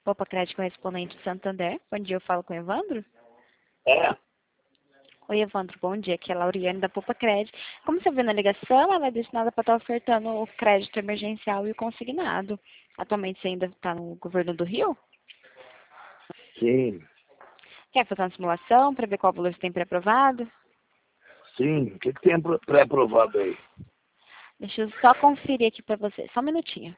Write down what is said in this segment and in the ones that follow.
Opa, crédito correspondente de Santander. Bom dia, eu falo com o Evandro. É, Oi, Evandro, bom dia. Aqui é a Lauriane da Poupa Crédito. Como você viu na ligação, ela é destinada para estar ofertando o crédito emergencial e o consignado. Atualmente você ainda está no governo do Rio? sim, Quer fazer uma simulação para ver qual valor você tem pré-aprovado? sim. O que tem pré-aprovado aí? Deixa eu só conferir aqui para você. Só um minutinho.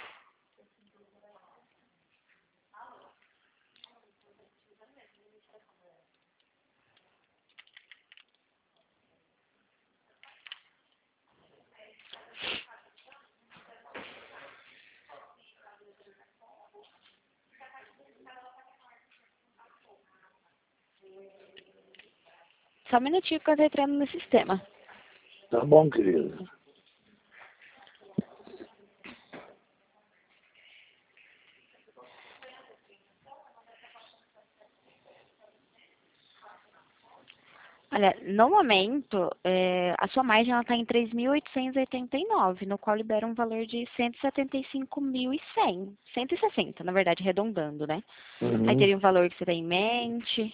Só um minutinho que eu estou entrando no sistema. Tá bom, querido. Olha, no momento, a sua margem está em 3.889, no qual libera um valor de 175.100. 160, na verdade, arredondando, né? Aí Uhum. teria um valor que você tem em mente.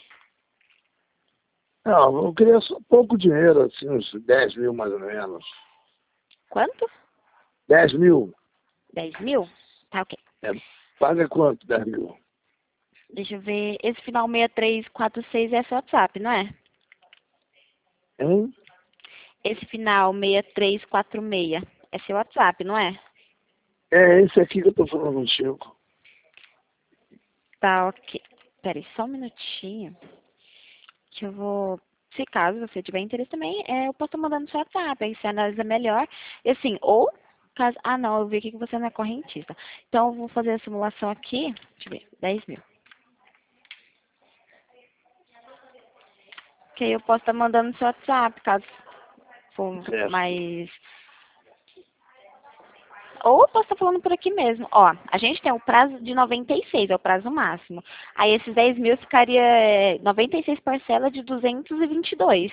Não, eu queria só pouco dinheiro, assim, uns 10 mil mais ou menos. Quanto? 10 mil? 10 mil? Tá, ok. É, paga quanto 10 mil? Deixa eu ver. Esse final 6346 é seu WhatsApp, não é? Hein? Esse final 6346 é seu WhatsApp, não é? É esse aqui que eu tô falando contigo. Tá, ok. Peraí, só um minutinho. Que eu vou. Se caso você tiver interesse também, eu posso estar mandando no seu WhatsApp, aí você analisa melhor. E assim, ou caso. Ah, não, eu vi aqui que você não é correntista. Então eu vou fazer a simulação aqui. Deixa eu ver, 10 mil. Que aí eu posso estar mandando no seu WhatsApp, caso for Certo. mais. Ou eu posso estar falando por aqui mesmo. Ó, a gente tem o prazo de 96, é o prazo máximo. Aí esses 10 mil ficaria 96 parcelas de 222.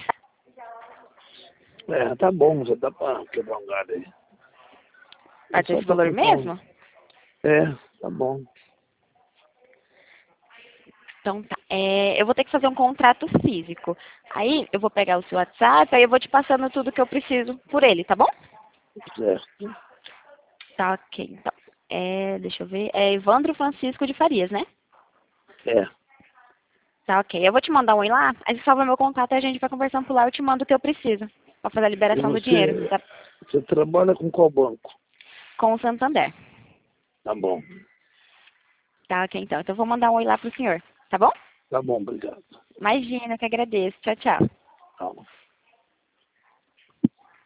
É, tá bom, já dá pra quebrar um galho aí. Vai Eu ter só esse tô valor tentando. mesmo? É, tá bom. Então tá. Eu vou ter que fazer um contrato físico. Aí eu vou pegar o seu WhatsApp, aí eu vou te passando tudo que eu preciso por ele, tá bom? Certo. Tá, ok. Então, deixa eu ver. É Evandro Francisco de Farias, né? É. Tá, ok. Eu vou te mandar um e lá, aí você salva meu contato e a gente vai conversando por lá, eu te mando o que eu preciso pra fazer a E liberação do dinheiro, você, tá? você trabalha com qual banco? Com o Santander. Tá bom. Tá, ok, então. Então eu vou mandar um oi lá pro senhor, tá bom? Tá bom, obrigado. Imagina, que agradeço. Tchau, tchau.